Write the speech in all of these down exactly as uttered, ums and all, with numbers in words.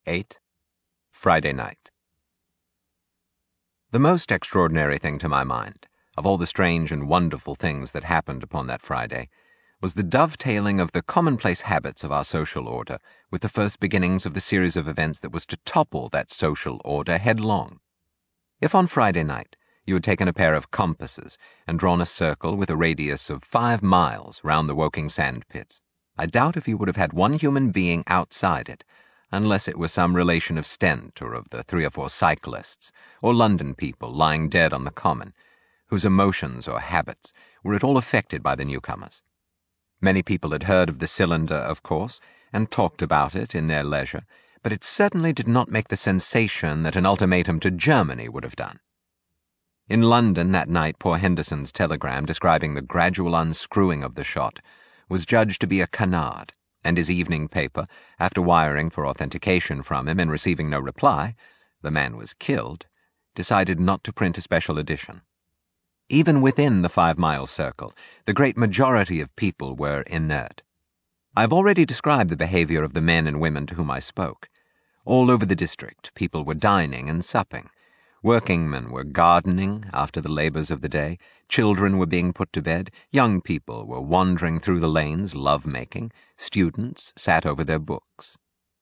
eight. Friday night. The most extraordinary thing to my mind, of all the strange and wonderful things that happened upon that Friday, was the dovetailing of the commonplace habits of our social order with the first beginnings of the series of events that was to topple that social order headlong. If on Friday night you had taken a pair of compasses and drawn a circle with a radius of five miles round the Woking sand pits, I doubt if you would have had one human being outside it, unless it were some relation of Stent or of the three or four cyclists, or London people lying dead on the common, whose emotions or habits were at all affected by the newcomers. Many people had heard of the cylinder, of course, and talked about it in their leisure, but it certainly did not make the sensation that an ultimatum to Germany would have done. In London that night, poor Henderson's telegram describing the gradual unscrewing of the shot was judged to be a canard, and his evening paper, after wiring for authentication from him and receiving no reply, the man was killed, decided not to print a special edition. Even within the five-mile circle, the great majority of people were inert. I have already described the behavior of the men and women to whom I spoke. All over the district, people were dining and supping. Workingmen were gardening after the labors of the day, children were being put to bed, young people were wandering through the lanes love-making, students sat over their books.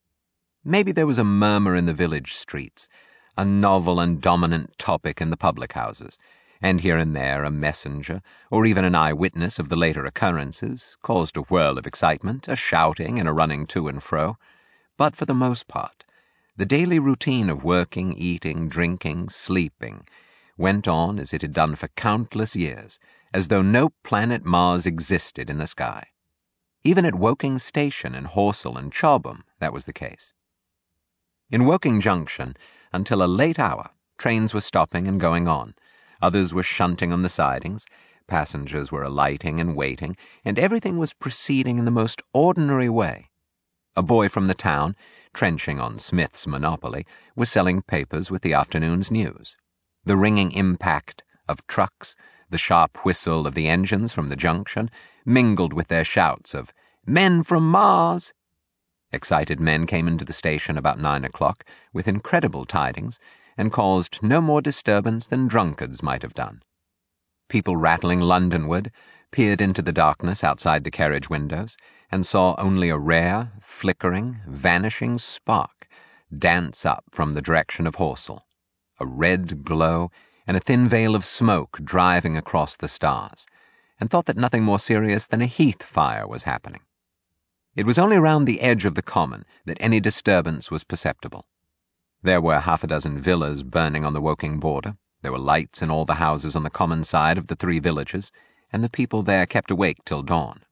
Maybe there was a murmur in the village streets, a novel and dominant topic in the public houses, and here and there a messenger, or even an eyewitness of the later occurrences, caused a whirl of excitement, a shouting and a running to and fro, but for the most part, the daily routine of working, eating, drinking, sleeping went on as it had done for countless years, as though no planet Mars existed in the sky. Even at Woking Station in Horsell and Chobham, that was the case. In Woking Junction, until a late hour, trains were stopping and going on, others were shunting on the sidings, passengers were alighting and waiting, and everything was proceeding in the most ordinary way. A boy from the town, trenching on Smith's monopoly, was selling papers with the afternoon's news. The ringing impact of trucks, the sharp whistle of the engines from the junction, mingled with their shouts of "Men from Mars!" Excited men came into the station about nine o'clock with incredible tidings, and caused no more disturbance than drunkards might have done. People rattling Londonward peered into the darkness outside the carriage windows, and saw only a rare, flickering, vanishing spark dance up from the direction of Horsell, a red glow and a thin veil of smoke driving across the stars, and thought that nothing more serious than a heath fire was happening. It was only round the edge of the common that any disturbance was perceptible. There were half a dozen villas burning on the Woking border, there were lights in all the houses on the common side of the three villages, and the people there kept awake till dawn.